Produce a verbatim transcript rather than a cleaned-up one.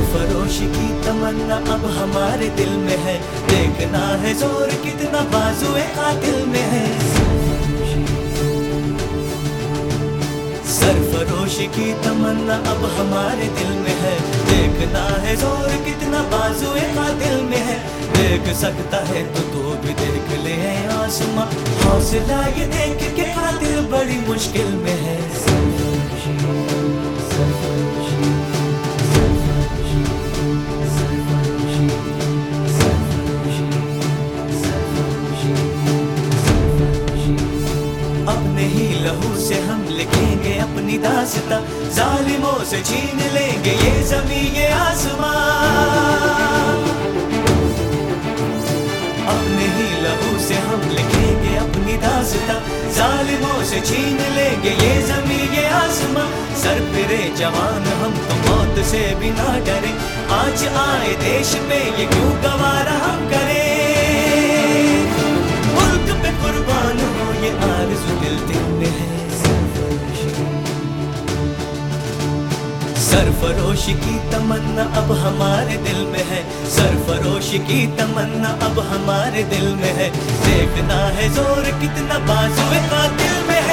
सरफरोशी की तमन्ना अब हमारे दिल में है, देखना है जोर कितना बाजुए कातिल में है। सरफरोशी की तमन्ना अब हमारे दिल में है, देखना है जोर कितना बाजुए कातिल में है। देख सकता है तो तू भी देख ले आसमां, हौसला ये देख के कातिल बड़ी मुश्किल में है। अपने ही लहू से हम लिखेंगे अपनी दास्तां, जालिमों से छीन लेंगे ये ज़मीं ये आसमां। अपने ही लहू से हम लिखेंगे अपनी दास्तां, जालिमों से छीन लेंगे ये ज़मीं ये आसमां। सर फिरे जवान हम तो मौत से भी ना डरे, आज आए देश पे ये क्यों गवारा हम करें। मुल्क पे कुर्बान हो ये आरज़ू दिल दिल में है। सरफरोशी की तमन्ना अब हमारे दिल में है, सरफरोशी की तमन्ना अब हमारे दिल में है। देखना है जोर कितना बाजुए कातिल में है।